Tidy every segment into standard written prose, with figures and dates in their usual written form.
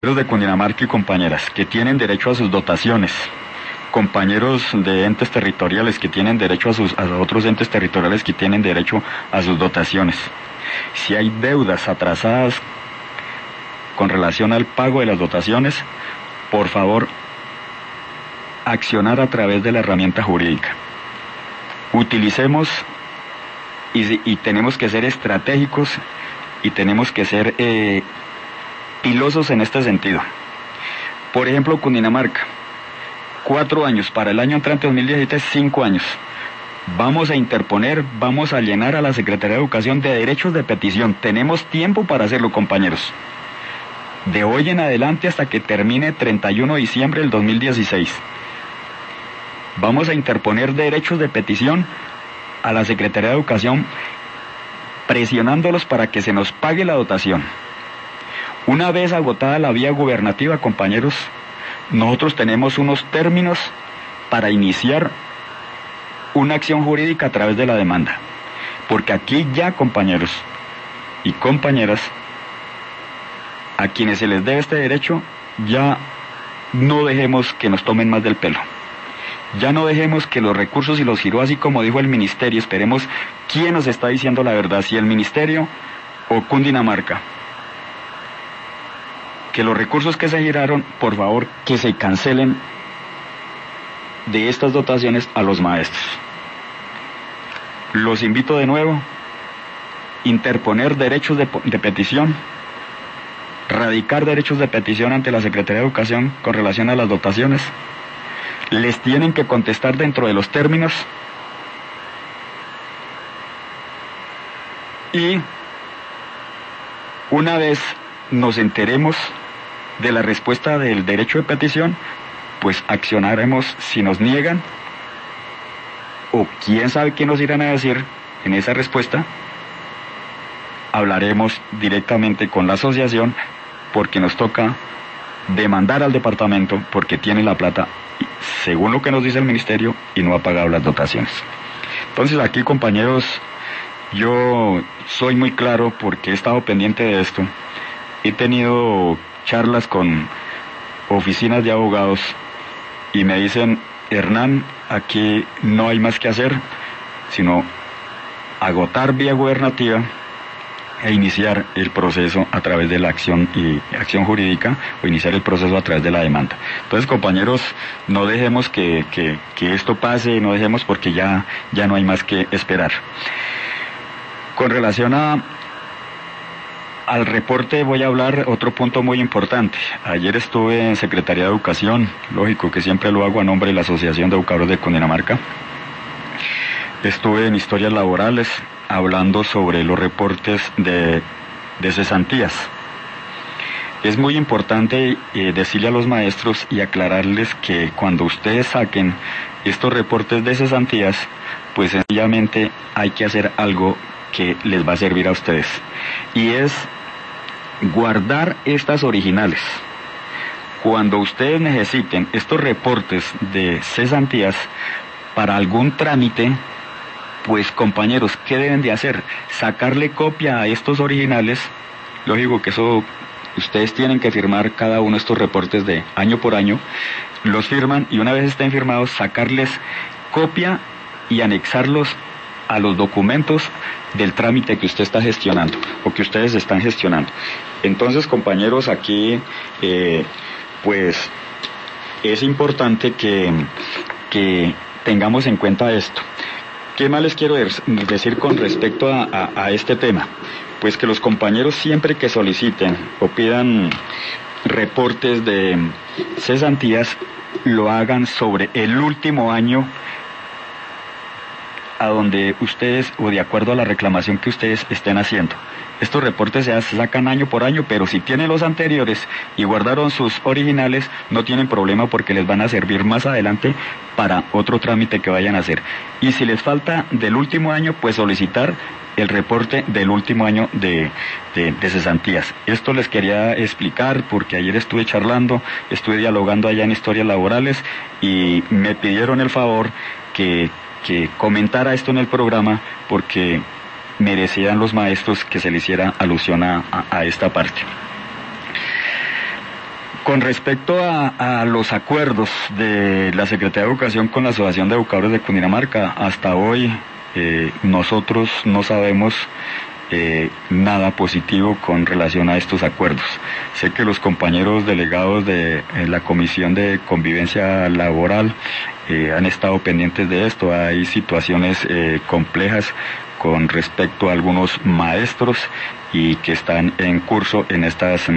de Cundinamarca y compañeras que tienen derecho a sus dotaciones, compañeros de entes territoriales que tienen derecho a otros entes territoriales que tienen derecho a sus dotaciones. Si hay deudas atrasadas con relación al pago de las dotaciones, por favor, accionar a través de la herramienta jurídica. Utilicemos y tenemos que ser estratégicos y tenemos que ser pilosos en este sentido. Por ejemplo, Cundinamarca, 4 años, para el año entrante 2017, 5 años. Vamos a interponer, vamos a llenar a la Secretaría de Educación de derechos de petición. Tenemos tiempo para hacerlo, compañeros. De hoy en adelante hasta que termine 31 de diciembre del 2016. Vamos a interponer derechos de petición a la Secretaría de Educación, presionándolos para que se nos pague la dotación. Una vez agotada la vía gubernativa, compañeros, nosotros tenemos unos términos para iniciar una acción jurídica a través de la demanda. Porque aquí ya, compañeros y compañeras, a quienes se les debe este derecho, ya no dejemos que nos tomen más del pelo. Ya no dejemos que los recursos y los giró así como dijo el ministerio. Esperemos quién nos está diciendo la verdad, si el ministerio o Cundinamarca. Que los recursos que se giraron, por favor, que se cancelen de estas dotaciones a los maestros. Los invito de nuevo, interponer derechos de petición, radicar derechos de petición ante la Secretaría de Educación con relación a las dotaciones. Les tienen que contestar dentro de los términos y una vez nos enteremos de la respuesta del derecho de petición, pues accionaremos si nos niegan o quién sabe qué nos irán a decir en esa respuesta. Hablaremos directamente con la asociación porque nos toca demandar al departamento porque tiene la plata, según lo que nos dice el ministerio, y no ha pagado las dotaciones. Entonces aquí, compañeros, yo soy muy claro porque he estado pendiente de esto. He tenido charlas con oficinas de abogados y me dicen: Hernán, aquí no hay más que hacer sino agotar vía gubernativa e iniciar el proceso a través de la acción jurídica, o iniciar el proceso a través de la demanda. Entonces, compañeros, no dejemos que esto pase, no dejemos, porque ya no hay más que esperar. Con relación al reporte voy a hablar otro punto muy importante. Ayer estuve en Secretaría de Educación, lógico que siempre lo hago a nombre de la Asociación de Educadores de Cundinamarca. Estuve en Historias Laborales hablando sobre los reportes de cesantías. Es muy importante decirle a los maestros y aclararles que cuando ustedes saquen estos reportes de cesantías, pues sencillamente hay que hacer algo que les va a servir a ustedes, y es guardar estas originales. Cuando ustedes necesiten estos reportes de cesantías para algún trámite, pues, compañeros, ¿qué deben de hacer? Sacarle copia a estos originales. Lógico que eso ustedes tienen que firmar cada uno de estos reportes de año por año, los firman y una vez estén firmados, sacarles copia y anexarlos a los documentos del trámite que usted está gestionando o que ustedes están gestionando. Entonces, compañeros, aquí pues es importante que tengamos en cuenta esto. ¿Qué más les quiero decir con respecto a este tema? Pues que los compañeros, siempre que soliciten o pidan reportes de cesantías, lo hagan sobre el último año a donde ustedes, o de acuerdo a la reclamación que ustedes estén haciendo. Estos reportes se sacan año por año, pero si tienen los anteriores y guardaron sus originales, no tienen problema porque les van a servir más adelante para otro trámite que vayan a hacer. Y si les falta del último año, pues solicitar el reporte del último año de cesantías. Esto les quería explicar porque ayer estuve charlando, estuve dialogando allá en Historias Laborales y me pidieron el favor que comentara esto en el programa porque merecían los maestros que se le hiciera alusión a esta parte. Con respecto a los acuerdos de la Secretaría de Educación con la Asociación de Educadores de Cundinamarca, hasta hoy nosotros no sabemos nada positivo con relación a estos acuerdos. Sé que los compañeros delegados de la Comisión de Convivencia Laboral han estado pendientes de esto. Hay situaciones complejas con respecto a algunos maestros y que están en curso en estas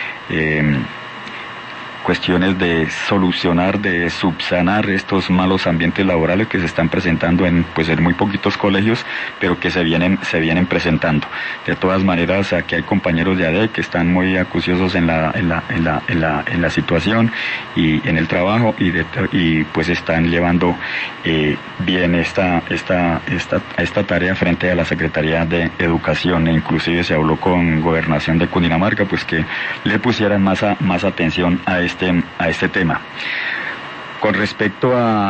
cuestiones de solucionar, de subsanar estos malos ambientes laborales que se están presentando en muy poquitos colegios, pero que se vienen presentando. De todas maneras, aquí hay compañeros de ADE que están muy acuciosos en la situación y en el trabajo y pues están llevando bien esta tarea frente a la Secretaría de Educación, e inclusive se habló con Gobernación de Cundinamarca pues que le pusieran más atención a este tema. Con respecto a